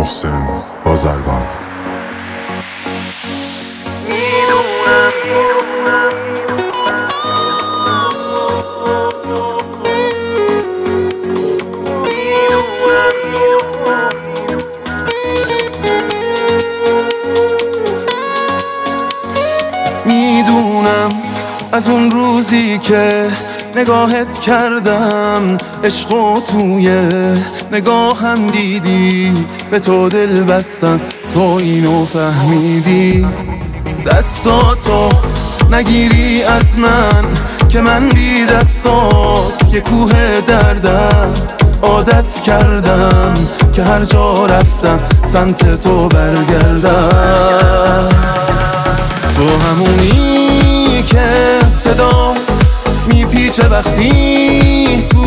محسن بازرگان. میدونم از اون روزی که نگاهت کردم، عشقو توی نگاهم دیدی، به تو دل بستم، تو اینو فهمیدی. دستاتو نگیری از من که من بی دستات یه کوه دردم. عادت کردم که هر جا رفتم سمت تو برگردم. تو همونی که صدات میپیچه وقتی تو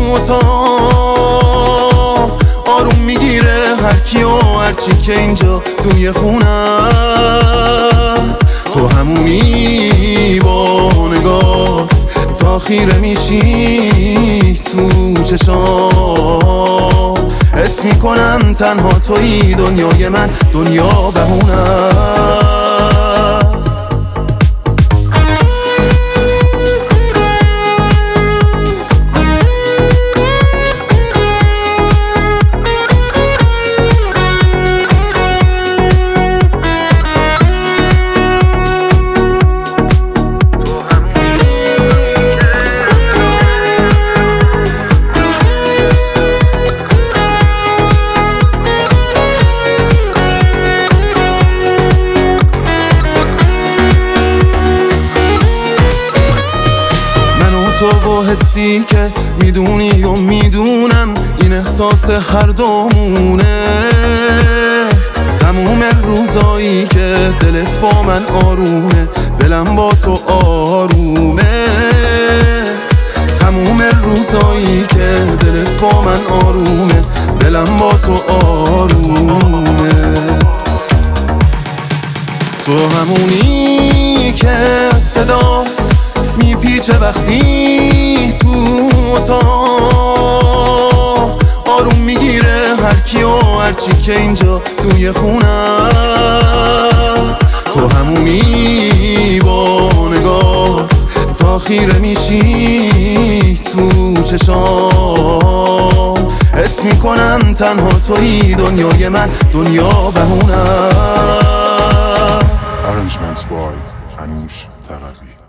اتاق آروم میگیره هر کی و هر چی که اینجا توی خونه است. تو همونی با نگات تا خیره میشی تو چشام. حس میکنم تنها توی دنیای من، دنیا بهونه است. تو و حسی که میدونی و میدونم این احساس هر دومونه. تموم روزایی که دلت با من آرومه، دلم با تو آرومه. تموم روزایی که دلت با من آرومه، دلم با تو آرومه. تو همونی که صدات میپیچه وقتی تو اتاق آروم میگیره هر کی و هر چی که اینجا توی خونه است. تو همونی با نگات تا خیره میشی تو چشام. حس میکنم تنها توی دنیای من، دنیا بهونه است. Arrangements by انوش تقوی.